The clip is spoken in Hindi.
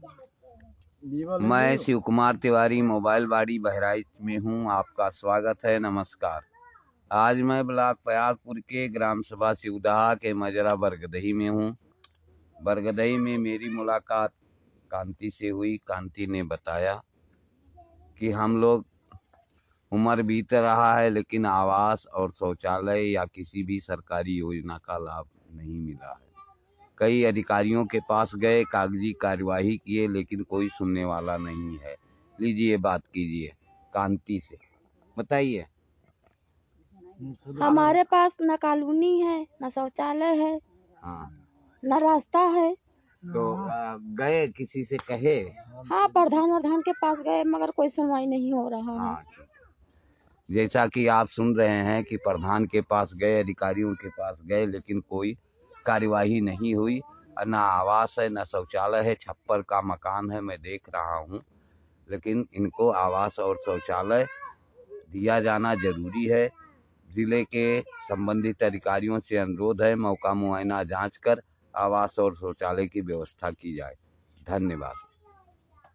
मैं शिव कुमार तिवारी मोबाइल बाड़ी बहराइच में हूं। आपका स्वागत है। नमस्कार। आज मैं ब्लॉक पयागपुर के ग्राम सभा शिवदहा के मजरा बरगदही में हूं। बरगदही में मेरी मुलाकात कांति से हुई। कांति ने बताया कि हम लोग उम्र बीत रहा है लेकिन आवास और शौचालय या किसी भी सरकारी योजना का लाभ नहीं मिला है। कई अधिकारियों के पास गए, कागजी कार्यवाही किए, लेकिन कोई सुनने वाला नहीं है। लीजिए बात कीजिए कांति से, बताइए। हमारे पास न कॉलोनी है, न शौचालय है, हाँ, न रास्ता है। तो गए किसी से कहे? हाँ, प्रधान के पास गए मगर कोई सुनवाई नहीं हो रहा है। हाँ, जैसा कि आप सुन रहे हैं कि प्रधान के पास गए, अधिकारियों के पास गए, लेकिन कोई कार्यवाही नहीं हुई। न आवास है, न शौचालय है। छप्पर का मकान है, मैं देख रहा हूँ, लेकिन इनको आवास और शौचालय दिया जाना जरूरी है। जिले के संबंधित अधिकारियों से अनुरोध है, मौका मुआयना जांच कर आवास और शौचालय की व्यवस्था की जाए। धन्यवाद।